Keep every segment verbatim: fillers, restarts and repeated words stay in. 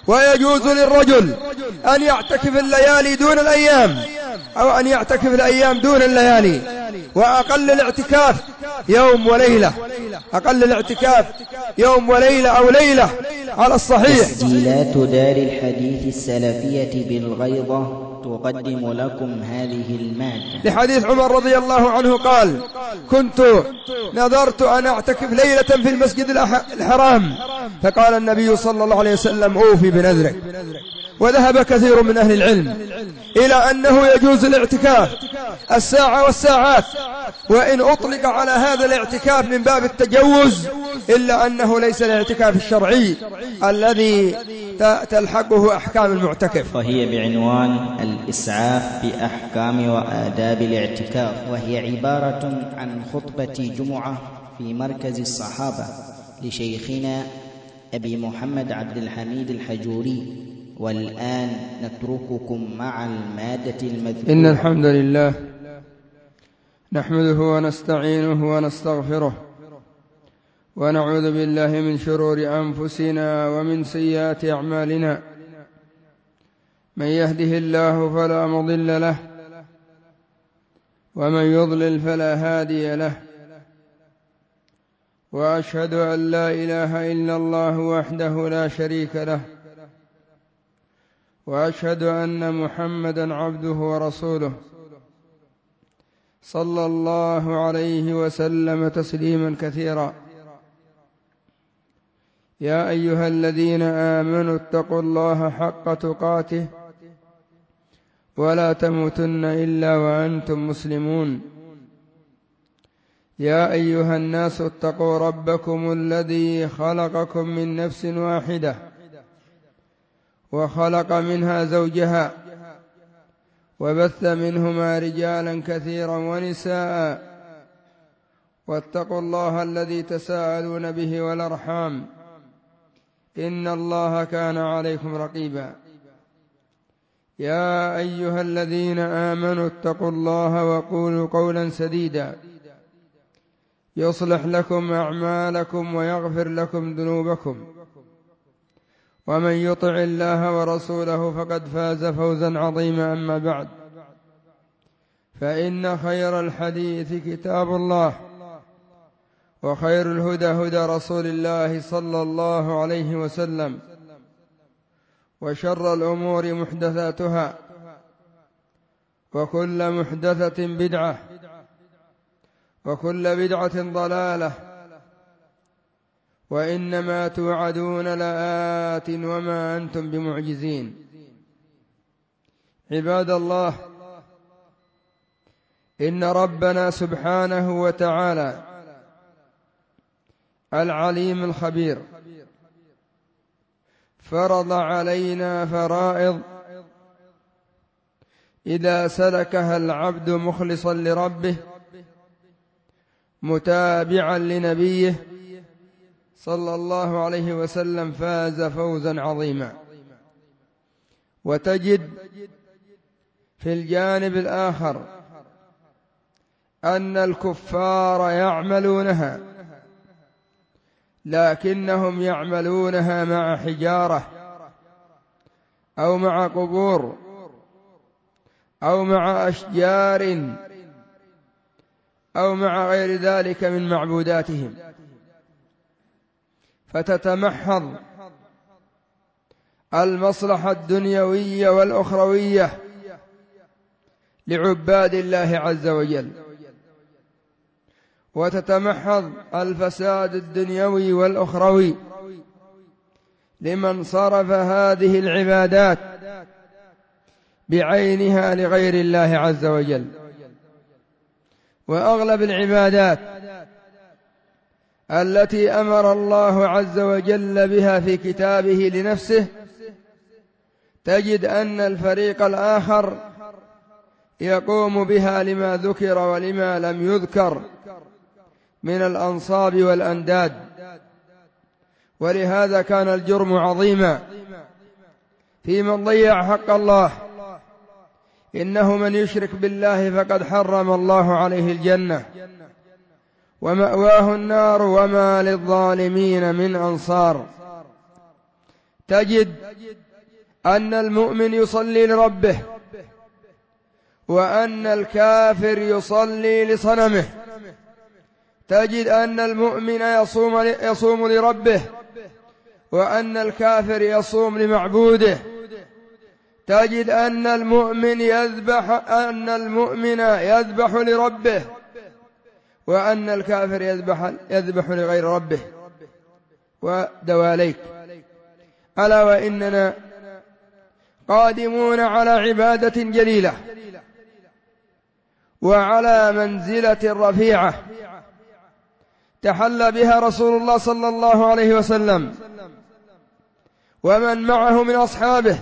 ويجوز للرجل أن يعتكف الليالي دون الأيام، أو أن يعتكف الأيام دون الليالي، وأقل الاعتكاف يوم وليلة، أقل الاعتكاف يوم وليلة أو ليلة على الصحيح. تسجيلات دار الحديث السلفية بالغيضة تقدم لكم هذه المادة لحديث عمر رضي الله عنه قال: كنت نذرت أن أعتكف ليلة في المسجد الحرام، فقال النبي صلى الله عليه وسلم: أوفي بنذرك. وذهب كثير من أهل العلم إلى أنه يجوز الاعتكاف الساعة والساعات، وإن أطلق على هذا الاعتكاف من باب التجوز، إلا أنه ليس الاعتكاف الشرعي الذي تلحقه أحكام المعتكف. وهي بعنوان الإسعاف بأحكام وآداب الاعتكاف، وهي عبارة عن خطبة جمعة في مركز الصحابة لشيخنا أبي محمد عبد الحميد الحجوري. والآن نترككم مع المادة المذكورة. إن الحمد لله نحمده ونستعينه ونستغفره، ونعوذ بالله من شرور أنفسنا ومن سيئات أعمالنا. من يهده الله فلا مضل له، ومن يضلل فلا هادي له، وأشهد أن لا إله إلا الله وحده لا شريك له، وأشهد أن محمدًا عبده ورسوله صلى الله عليه وسلم تسليمًا كثيرا. يا أيها الذين آمنوا اتقوا الله حق تقاته ولا تموتن إلا وأنتم مسلمون. يا أيها الناس اتقوا ربكم الذي خلقكم من نفس واحدة وخلق منها زوجها وبث منهما رجالا كثيرا ونساء، واتقوا الله الذي تساءلون به والأرحام، إن الله كان عليكم رقيبا. يا أيها الذين آمنوا اتقوا الله وقولوا قولا سديدا يصلح لكم أعمالكم ويغفر لكم ذنوبكم، ومن يطع الله ورسوله فقد فاز فوزا عظيما. أما بعد، فإن خير الحديث كتاب الله، وخير الهدى هدى رسول الله صلى الله عليه وسلم، وشر الأمور محدثاتها، وكل محدثة بدعة، وكل بدعة ضلالة، وإنما توعدون لآت وما أنتم بمعجزين. عباد الله، إن ربنا سبحانه وتعالى العليم الخبير فرض علينا فرائض إذا سلكها العبد مخلصا لربه متابعا لنبيه صلى الله عليه وسلم فاز فوزا عظيما. وتجد في الجانب الآخر أن الكفار يعملونها، لكنهم يعملونها مع حجارة أو مع قبور أو مع أشجار أو مع غير ذلك من معبوداتهم، فتتمحض المصلحة الدنيوية والأخروية لعباد الله عز وجل، وتتمحض الفساد الدنيوي والأخروي لمن صرف هذه العبادات بعينها لغير الله عز وجل. وأغلب العبادات التي أمر الله عز وجل بها في كتابه لنفسه تجد أن الفريق الآخر يقوم بها لما ذكر ولما لم يذكر من الأنصاب والأنداد، ولهذا كان الجرم عظيما في من ضيع حق الله. إنه من يشرك بالله فقد حرم الله عليه الجنة ومأواه النار وما للظالمين من أنصار. تجد أن المؤمن يصلي لربه، وأن الكافر يصلي لصنمه. تجد أن المؤمن يصوم يصوم لربه، وأن الكافر يصوم لمعبوده. تجد أن المؤمن يذبح أن المؤمن يذبح لربه، وأن الكافر يذبح يذبح لغير ربه. ودواليك، ألا وإننا قادمون على عبادة جليلة وعلى منزلة رفيعة تحلى بها رسول الله صلى الله عليه وسلم ومن معه من أصحابه،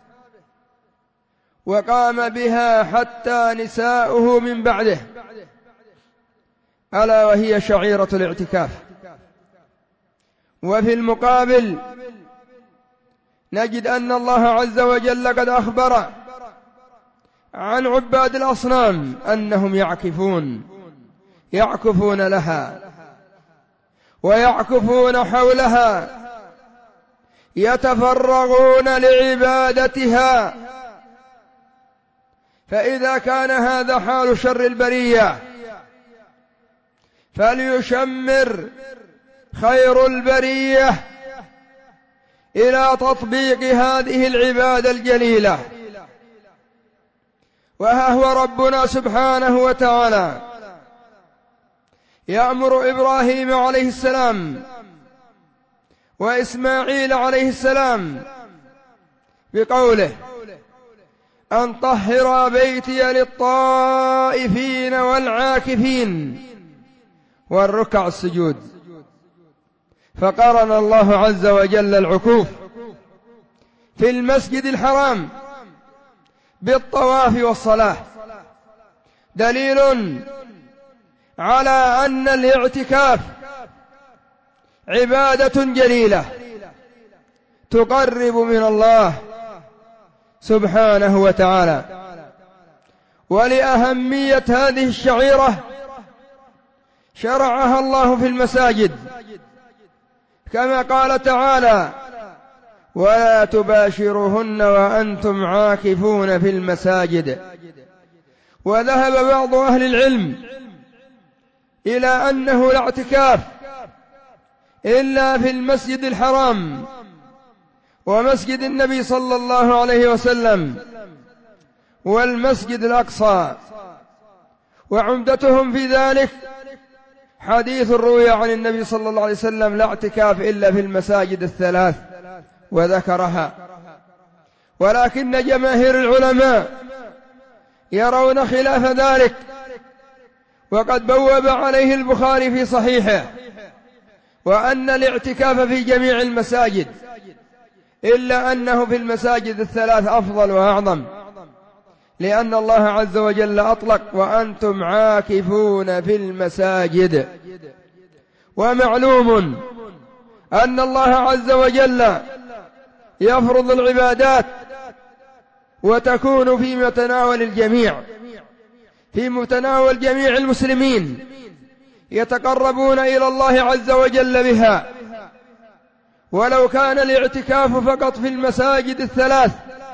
وقام بها حتى نساؤه من بعده، ألا وهي شعيرة الاعتكاف. وفي المقابل نجد أن الله عز وجل قد أخبر عن عباد الأصنام أنهم يعكفون يعكفون لها ويعكفون حولها، يتفرغون لعبادتها. فإذا كان هذا حال شر البرية، فليشمر خير البرية إلى تطبيق هذه العبادة الجليلة. وها هو ربنا سبحانه وتعالى يأمر إبراهيم عليه السلام وإسماعيل عليه السلام بقوله: أن طهر بيتي للطائفين والعاكفين والركع السجود. فقرن الله عز وجل العكوف في المسجد الحرام بالطواف والصلاة، دليل على أن الاعتكاف عبادة جليلة تقرب من الله سبحانه وتعالى. ولأهمية هذه الشعيرة شرعها الله في المساجد، كما قال تعالى: ولا تباشروهن وأنتم عاكفون في المساجد. وذهب بعض أهل العلم إلى أنه لا اعتكاف إلا في المسجد الحرام ومسجد النبي صلى الله عليه وسلم والمسجد الأقصى، وعمدتهم في ذلك حديث روي عن النبي صلى الله عليه وسلم: لا اعتكاف إلا في المساجد الثلاث، وذكرها. ولكن جماهير العلماء يرون خلاف ذلك، وقد بوب عليه البخاري في صحيحه، وأن الاعتكاف في جميع المساجد، إلا أنه في المساجد الثلاث أفضل وأعظم، لأن الله عز وجل أطلق: وأنتم عاكفون في المساجد. ومعلوم أن الله عز وجل يفرض العبادات وتكون في متناول الجميع، في متناول جميع المسلمين يتقربون إلى الله عز وجل بها. ولو كان الاعتكاف فقط في المساجد الثلاث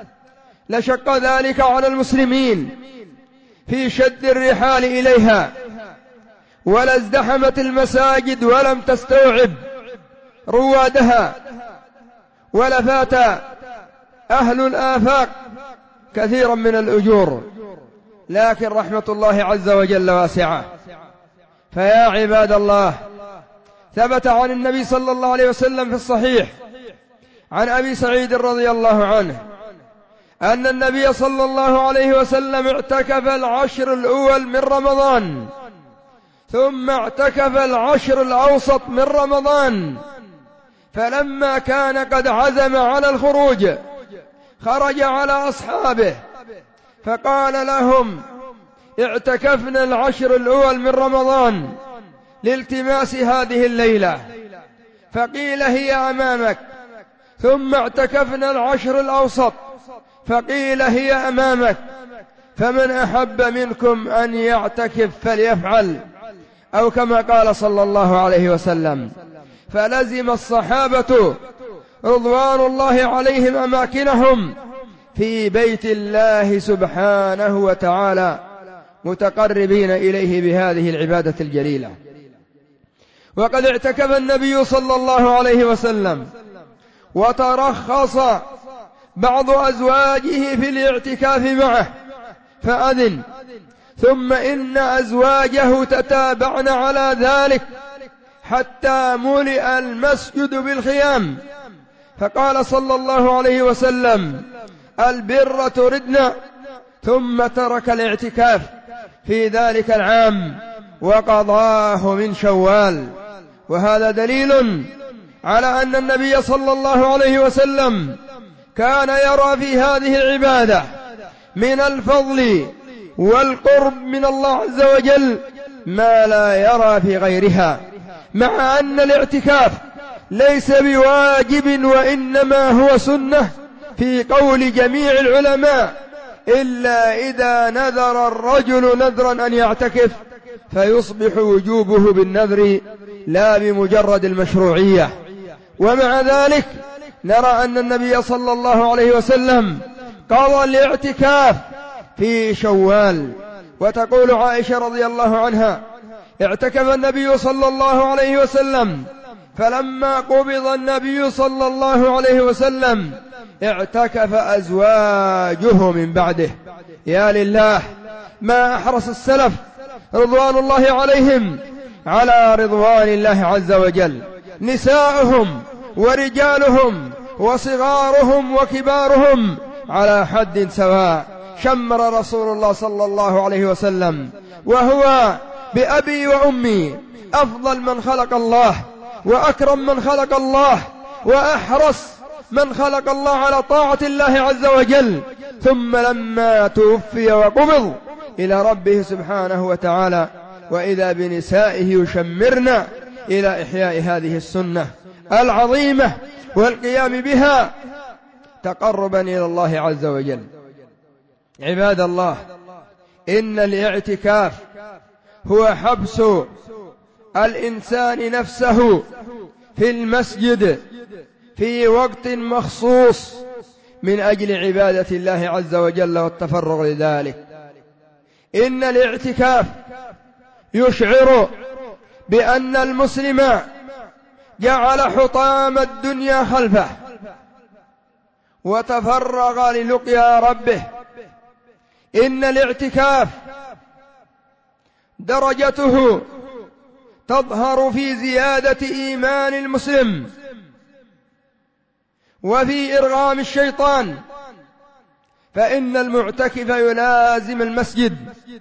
لشق ذلك على المسلمين في شد الرحال إليها، ولازدحمت المساجد ولم تستوعب روادها، ولفات أهل الآفاق كثيرا من الأجور. لكن رحمة الله عز وجل واسعة. فيا عباد الله، ثبت عن النبي صلى الله عليه وسلم في الصحيح عن أبي سعيد رضي الله عنه أن النبي صلى الله عليه وسلم اعتكف العشر الأول من رمضان، ثم اعتكف العشر الأوسط من رمضان، فلما كان قد عزم على الخروج خرج على أصحابه فقال لهم: اعتكفنا العشر الأول من رمضان لالتماس هذه الليلة، فقيل: هي أمامك. ثم اعتكفنا العشر الأوسط، فقيل: هي أمامك. فمن أحب منكم أن يعتكف فليفعل، أو كما قال صلى الله عليه وسلم. فلزم الصحابة رضوان الله عليهم أماكنهم في بيت الله سبحانه وتعالى متقربين إليه بهذه العبادة الجليلة. وقد اعتكف النبي صلى الله عليه وسلم وترخص بعض أزواجه في الاعتكاف معه فأذن، ثم إن أزواجه تتابعن على ذلك حتى ملئ المسجد بالخيام، فقال صلى الله عليه وسلم: البر تردن، ثم ترك الاعتكاف في ذلك العام وقضاه من شوال. وهذا دليل على أن النبي صلى الله عليه وسلم كان يرى في هذه العبادة من الفضل والقرب من الله عز وجل ما لا يرى في غيرها، مع أن الاعتكاف ليس بواجب وإنما هو سنة في قول جميع العلماء، إلا إذا نذر الرجل نذرا أن يعتكف فيصبح وجوبه بالنذر لا بمجرد المشروعية. ومع ذلك نرى أن النبي صلى الله عليه وسلم قضى الاعتكاف في شوال. وتقول عائشة رضي الله عنها: اعتكف النبي صلى الله عليه وسلم، فلما قبض النبي صلى الله عليه وسلم اعتكف أزواجه من بعده. يا لله، ما أحرص السلف رضوان الله عليهم على رضوان الله عز وجل، نساؤهم ورجالهم وصغارهم وكبارهم على حد سواء. شمر رسول الله صلى الله عليه وسلم وهو بأبي وأمي أفضل من خلق الله وأكرم من خلق الله وأحرص من خلق الله على طاعة الله عز وجل، ثم لما توفي وقبض إلى ربه سبحانه وتعالى وإذا بنسائه يشمرن إلى إحياء هذه السنة العظيمة والقيام بها تقربا إلى الله عز وجل. عباد الله، إن الاعتكاف هو حبس الإنسان نفسه في المسجد في وقت مخصوص من أجل عبادة الله عز وجل والتفرغ لذلك. إن الاعتكاف يشعر بأن المسلم جعل حطام الدنيا خلفه وتفرغ للقيا ربه. إن الاعتكاف درجته تظهر في زيادة إيمان المسلم وفي إرغام الشيطان، فإن المعتكف يلازم المسجد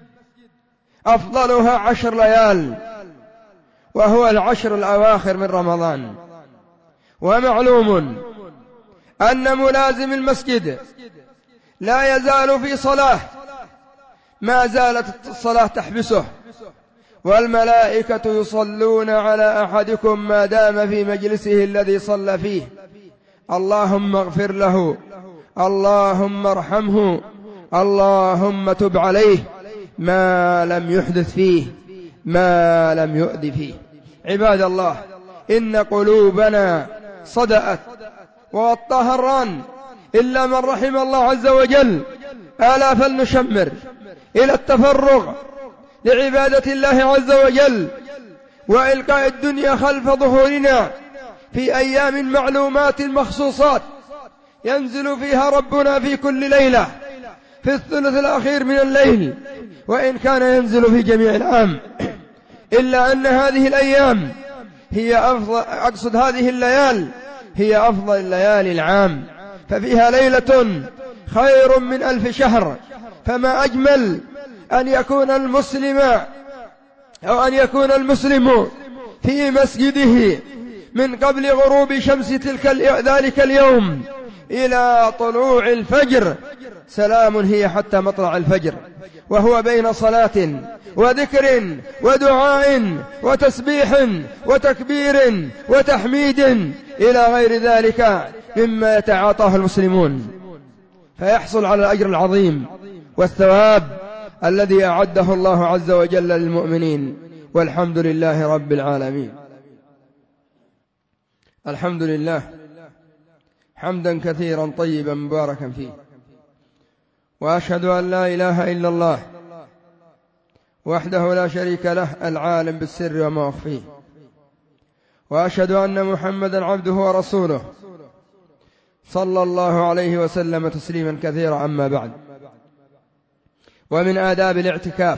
أفضلها عشر ليال، وهو العشر الأواخر من رمضان. ومعلوم أن ملازم المسجد لا يزال في صلاة ما زالت الصلاة تحبسه، والملائكة يصلون على أحدكم ما دام في مجلسه الذي صلى فيه. اللهم اغفر له، اللهم ارحمه، اللهم تب عليه ما لم يحدث فيه، ما لم يؤذ فيه. عباد الله، إن قلوبنا صدأت وغطاها الران إلا من رحم الله عز وجل. ألا فلنشمر إلى التفرغ لعبادة الله عز وجل وإلقاء الدنيا خلف ظهورنا في أيام معلومات مخصوصات ينزل فيها ربنا في كل ليلة في الثلث الأخير من الليل، وإن كان ينزل في جميع العام، إلا أن هذه الأيام هي أفضل، أقصد هذه الليال هي أفضل الليالي العام، ففيها ليلة خير من ألف شهر. فما أجمل أن يكون المسلم أو أن يكون المسلم في مسجده من قبل غروب شمس تلك ذلك اليوم إلى طلوع الفجر، سلام هي حتى مطلع الفجر، وهو بين صلاة وذكر ودعاء وتسبيح وتكبير وتحميد إلى غير ذلك مما يتعاطاه المسلمون، فيحصل على الأجر العظيم والثواب الذي أعده الله عز وجل للمؤمنين. والحمد لله رب العالمين. الحمد لله حمدا كثيرا طيبا مباركا فيه، وأشهد أن لا إله إلا الله وحده لا شريك له العالم بالسر وما أخفيه، وأشهد أن محمدا عبده ورسوله صلى الله عليه وسلم تسليما كثيرا. أما بعد، ومن آداب الاعتكاف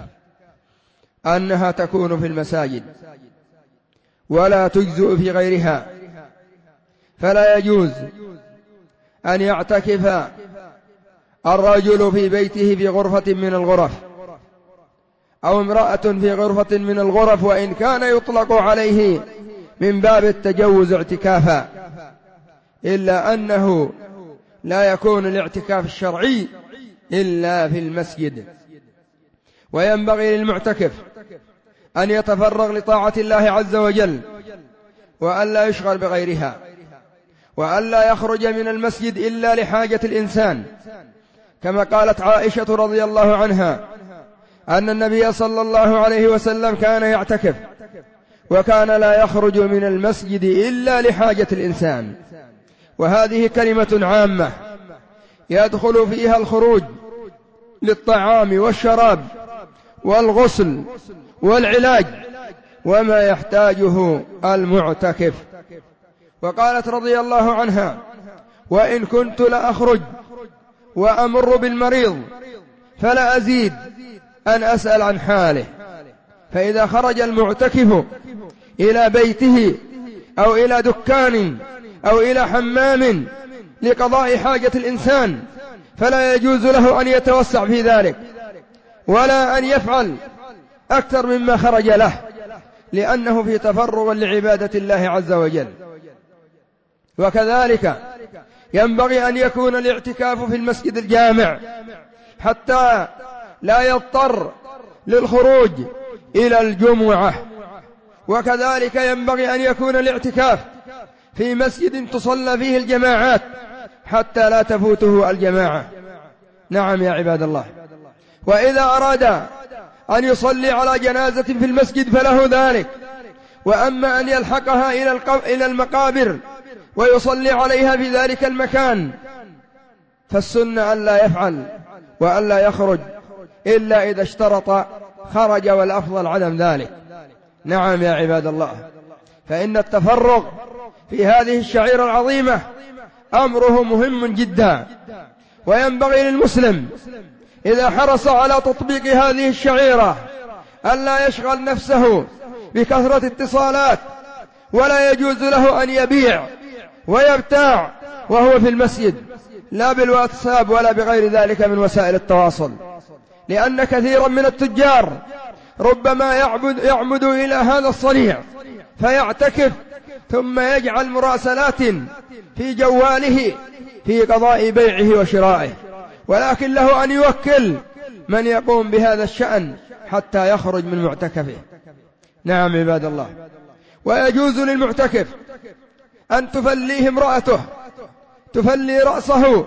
أنها تكون في المساجد ولا تجزئ في غيرها، فلا يجوز أن يعتكف الرجل في بيته في غرفة من الغرف أو امرأة في غرفة من الغرف، وإن كان يطلق عليه من باب التجوز اعتكافا، إلا أنه لا يكون الاعتكاف الشرعي إلا في المسجد. وينبغي للمعتكف أن يتفرغ لطاعة الله عز وجل، وأن لا يشغل بغيرها، وأن لا يخرج من المسجد إلا لحاجة الإنسان، كما قالت عائشة رضي الله عنها أن النبي صلى الله عليه وسلم كان يعتكف وكان لا يخرج من المسجد إلا لحاجة الإنسان. وهذه كلمة عامة يدخل فيها الخروج للطعام والشراب والغسل والعلاج وما يحتاجه المعتكف. وقالت رضي الله عنها: وإن كنت لأخرج وأمر بالمريض فلا أزيد أن أسأل عن حاله. فإذا خرج المعتكف إلى بيته أو إلى دكان أو إلى حمام لقضاء حاجة الإنسان فلا يجوز له أن يتوسع في ذلك ولا أن يفعل أكثر مما خرج له، لأنه في تفرغ لعبادة الله عز وجل. وكذلك ينبغي أن يكون الاعتكاف في المسجد الجامع حتى لا يضطر للخروج إلى الجمعة. وكذلك ينبغي أن يكون الاعتكاف في مسجد تصلى فيه الجماعات حتى لا تفوته الجماعة. نعم يا عباد الله. وإذا أراد أن يصلي على جنازة في المسجد فله ذلك، وأما أن يلحقها إلى المقابر ويصلي عليها في ذلك المكان فالسنة أن لا يفعل وأن لا يخرج إلا إذا اشترط خرج، والأفضل عدم ذلك. نعم يا عباد الله. فإن التفرغ في هذه الشعيرة العظيمة أمره مهم جدا، وينبغي للمسلم إذا حرص على تطبيق هذه الشعيرة أن لا يشغل نفسه بكثرة اتصالات، ولا يجوز له أن يبيع ويبتاع وهو في المسجد، لا بالواتساب ولا بغير ذلك من وسائل التواصل، لأن كثيرا من التجار ربما يعبد, يعمد إلى هذا الصنيع فيعتكف ثم يجعل مراسلات في جواله في قضاء بيعه وشرائه، ولكن له أن يوكل من يقوم بهذا الشأن حتى يخرج من معتكفه. نعم عباد الله. ويجوز للمعتكف أن تفليه امرأته، تفلي رأسه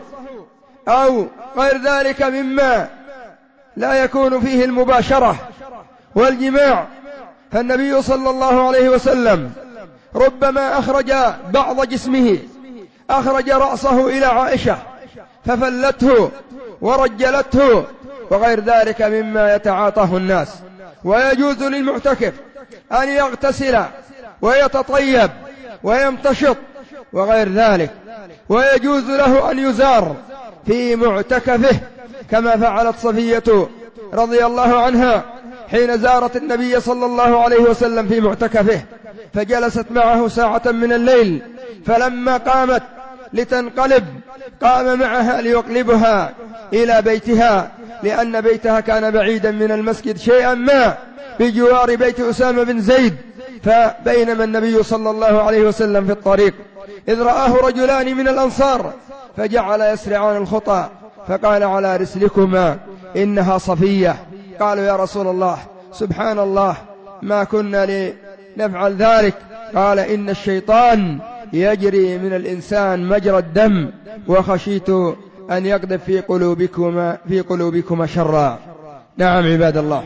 أو غير ذلك مما لا يكون فيه المباشرة والجماع، فالنبي صلى الله عليه وسلم ربما أخرج بعض جسمه، أخرج رأسه إلى عائشة ففلته ورجلته وغير ذلك مما يتعاطاه الناس. ويجوز للمعتكف أن يغتسل ويتطيب ويمتشط وغير ذلك، ويجوز له أن يزار في معتكفه كما فعلت صفية رضي الله عنها حين زارت النبي صلى الله عليه وسلم في معتكفه، فجلست معه ساعة من الليل، فلما قامت لتنقلب قام معها ليقلبها إلى بيتها، لأن بيتها كان بعيدا من المسجد شيئا ما بجوار بيت أسامة بن زيد. فبينما النبي صلى الله عليه وسلم في الطريق إذ رآه رجلان من الأنصار فجعل يسرعان الخطى، فقال: على رسلكما إنها صفية. قالوا: يا رسول الله سبحان الله ما كنا لنفعل ذلك. قال: إن الشيطان يجري من الإنسان مجرى الدم، وخشيت أن يقذف في قلوبكما, في قلوبكما شرا. نعم عباد الله.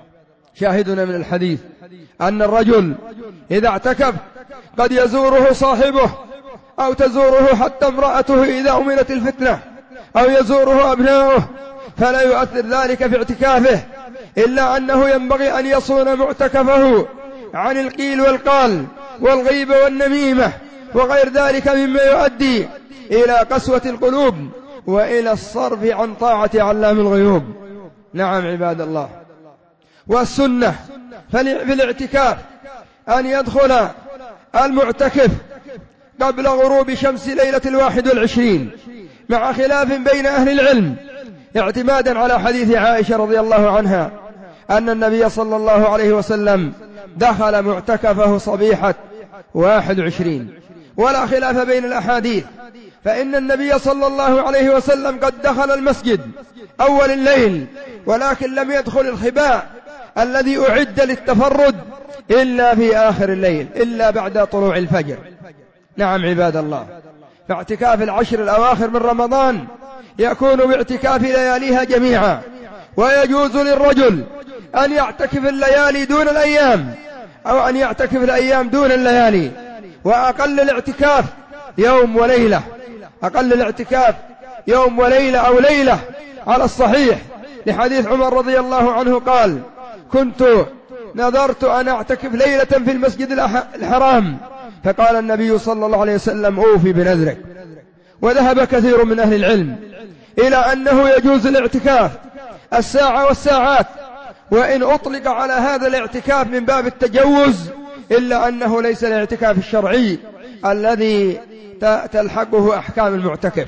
شاهدنا من الحديث أن الرجل إذا اعتكف قد يزوره صاحبه أو تزوره حتى امرأته إذا أمنت الفتنة، أو يزوره أبناؤه، فلا يؤثر ذلك في اعتكافه، إلا أنه ينبغي أن يصون معتكفه عن القيل والقال والغيبة والنميمة وغير ذلك مما يؤدي إلى قسوة القلوب وإلى الصرف عن طاعة علام الغيوب. نعم عباد الله. والسنة في الاعتكاف أن يدخل المعتكف قبل غروب شمس ليلة الواحد والعشرين، مع خلاف بين أهل العلم، اعتمادا على حديث عائشة رضي الله عنها أن النبي صلى الله عليه وسلم دخل معتكفه صبيحة واحد وعشرين، ولا خلاف بين الأحاديث، فإن النبي صلى الله عليه وسلم قد دخل المسجد أول الليل، ولكن لم يدخل الخباء الذي أعد للتفرد إلا في آخر الليل، إلا بعد طلوع الفجر. نعم عباد الله. فاعتكاف العشر الأواخر من رمضان يكون باعتكاف لياليها جميعا، ويجوز للرجل أن يعتكف الليالي دون الأيام، أو أن يعتكف الأيام دون الليالي، وأقل الاعتكاف يوم وليلة، أقل الاعتكاف يوم وليلة أو ليلة على الصحيح، لحديث عمر رضي الله عنه قال: كنت نذرت أن أعتكف ليلة في المسجد الحرام، فقال النبي صلى الله عليه وسلم: أوفي بنذرك. وذهب كثير من أهل العلم إلى أنه يجوز الاعتكاف الساعة والساعات، وإن أطلق على هذا الاعتكاف من باب التجوز، إلا أنه ليس الاعتكاف الشرعي الذي تلحقه أحكام المعتكف.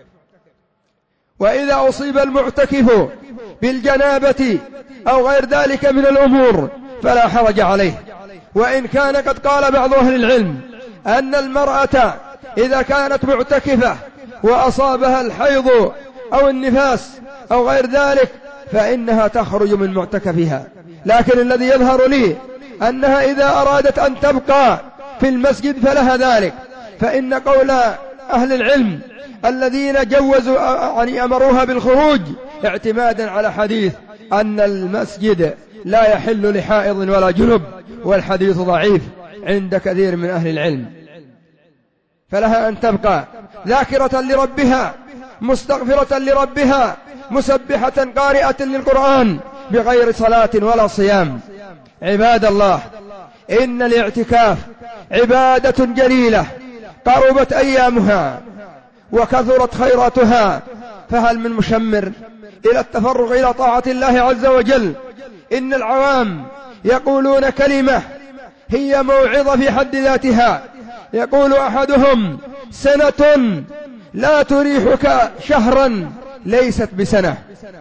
وإذا أصيب المعتكف بالجنابة أو غير ذلك من الأمور فلا حرج عليه، وإن كان قد قال بعض أهل العلم أن المرأة إذا كانت معتكفة وأصابها الحيض أو النفاس أو غير ذلك فإنها تخرج من معتكفها، لكن الذي يظهر لي أنها إذا أرادت أن تبقى في المسجد فلها ذلك، فإن قول أهل العلم الذين جوزوا يعني أمروها بالخروج اعتمادا على حديث أن المسجد لا يحل لحائض ولا جنب، والحديث ضعيف عند كثير من أهل العلم، فلها أن تبقى ذاكرة لربها مستغفرة لربها مسبحة قارئة للقرآن بغير صلاة ولا صيام. عباد الله، إن الاعتكاف عبادة جليلة قربت أيامها وكثرت خيراتها، فهل من مشمر إلى التفرغ إلى طاعة الله عز وجل؟ إن العوام يقولون كلمة هي موعظة في حد ذاتها، يقول أحدهم: سنة لا تريحك شهرا ليست بسنة،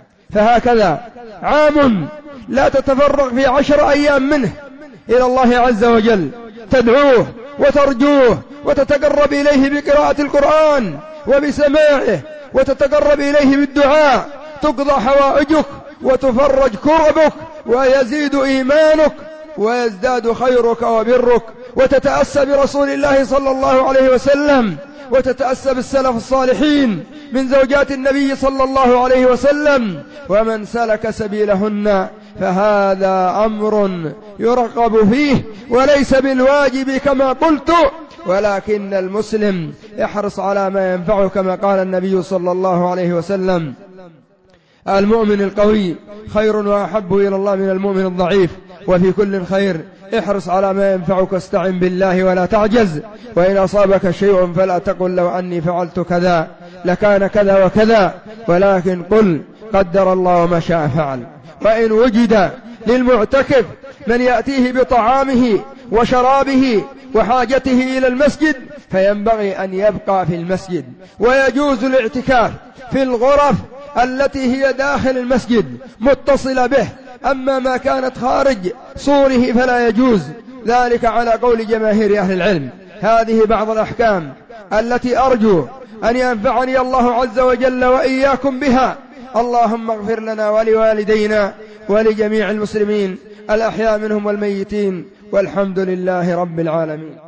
فهكذا عام لا تتفرغ في عشر أيام منه إلى الله عز وجل، تدعوه وترجوه وتتقرب إليه بقراءة القرآن وبسماعه، وتتقرب إليه بالدعاء، تقضى حوائجك وتفرج كربك ويزيد إيمانك ويزداد خيرك وبرك، وتتأسى برسول الله صلى الله عليه وسلم، وتتأسى بالسلف الصالحين من زوجات النبي صلى الله عليه وسلم، ومن سلك سبيلهن، فهذا أمر يرغب فيه وليس بالواجب كما قلت، ولكن المسلم يحرص على ما ينفعه، كما قال النبي صلى الله عليه وسلم: المؤمن القوي خير وأحب إلى الله من المؤمن الضعيف، وفي كل خير احرص على ما ينفعك، استعن بالله ولا تعجز، وإن أصابك شيء فلا تقل لو أني فعلت كذا لكان كذا وكذا، ولكن قل قدر الله ما شاء فعل. وإن وجد للمعتكف من يأتيه بطعامه وشرابه وحاجته إلى المسجد فينبغي أن يبقى في المسجد، ويجوز الاعتكاف في الغرف التي هي داخل المسجد متصلة به، أما ما كانت خارج سوره فلا يجوز ذلك على قول جماهير أهل العلم. هذه بعض الأحكام التي أرجو أن ينفعني الله عز وجل وإياكم بها. اللهم اغفر لنا ولوالدينا ولجميع المسلمين الأحياء منهم والميتين، والحمد لله رب العالمين.